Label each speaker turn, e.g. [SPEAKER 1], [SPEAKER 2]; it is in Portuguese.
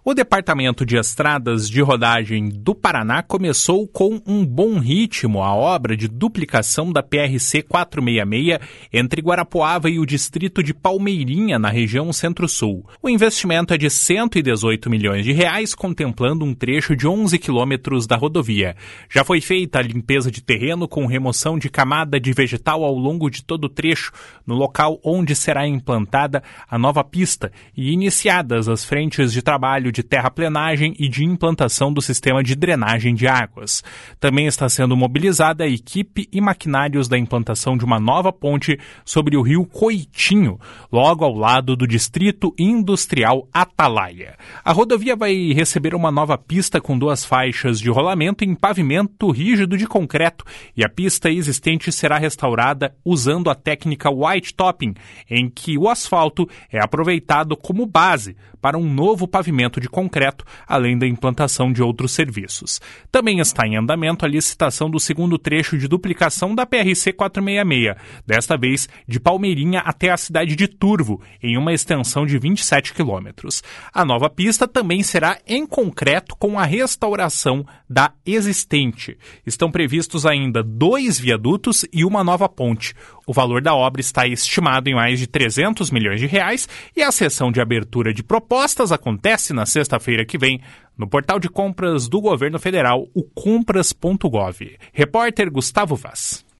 [SPEAKER 1] O Departamento de Estradas de Rodagem do Paraná começou com um bom ritmo a obra de duplicação da PRC 466 entre Guarapuava e o distrito de Palmeirinha, na região Centro-Sul. O investimento é de R$ 118 milhões, contemplando um trecho de 11 quilômetros da rodovia. Já foi feita a limpeza de terreno com remoção de camada de vegetal ao longo de todo o trecho, no local onde será implantada a nova pista e iniciadas as frentes de trabalho de terraplenagem e de implantação do sistema de drenagem de águas. Também está sendo mobilizada a equipe e maquinários da implantação de uma nova ponte sobre o rio Coitinho, logo ao lado do Distrito Industrial Atalaia. A rodovia vai receber uma nova pista com 2 faixas de rolamento em pavimento rígido de concreto e a pista existente será restaurada usando a técnica white topping, em que o asfalto é aproveitado como base para um novo pavimento de concreto, além da implantação de outros serviços. Também está em andamento a licitação do segundo trecho de duplicação da PRC 466, desta vez de Palmeirinha até a cidade de Turvo, em uma extensão de 27 quilômetros. A nova pista também será em concreto com a restauração da existente. Estão previstos ainda 2 viadutos e uma nova ponte. O valor da obra está estimado em mais de R$ 300 milhões e a sessão de abertura de propostas acontece na sexta-feira que vem no portal de compras do governo federal, o compras.gov. Repórter Gustavo Vaz.